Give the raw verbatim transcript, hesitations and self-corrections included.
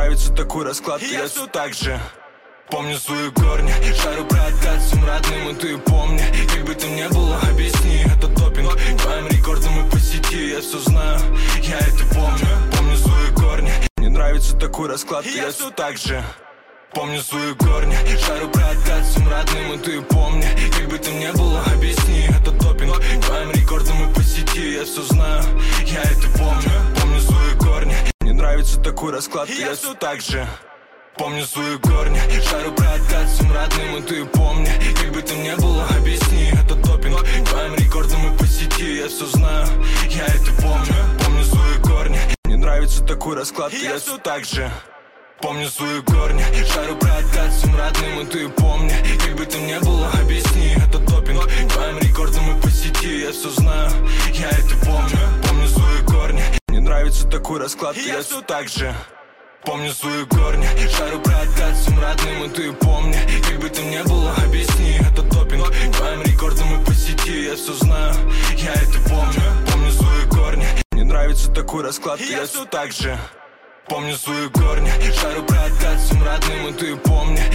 нравится такой расклад, я все так же помню свои корни. Шарю про откат всем родным, и ты помни. Как бы там ни было, объясни, это допинг твоим рекордом и по сети. Я все знаю, я это помню. Помню свои корни. Мне нравится такой расклад, я все так же помню свои корни. Шарю про откат всем родным, и ты помни. Как бы там ни было, объясни, это допинг твоим рекордом и по сети. Я все знаю, я это помню. Помню свои корни. Мне нравится такой расклад, я все так же помню свои корни. Шарю про откат всем родным, и ты помни. Как бы там ни было, объясни, это допинг твоим рекордом и по сети. Я все знаю, я это помню. Помню свои корни. Мне нравится такой расклад, я все так же помню свои корни. Шарю про откат всем родным, и ты помни. Как бы там ни было, объясни, это допинг твоим рекордом и по сети. Я все знаю, я это помню. Помню свои корни. Мне нравится такой расклад, я все так же помню свои корни. Шарю про откат всем родным, и ты помни. Как бы там ни было, объясни, это допинг твоим рекордом и по сети. Я все знаю, я это помню. Помню свои корни. Мне нравится такой расклад, я все так же помню свои корни. Шарю про откат всем родным, и ты помни.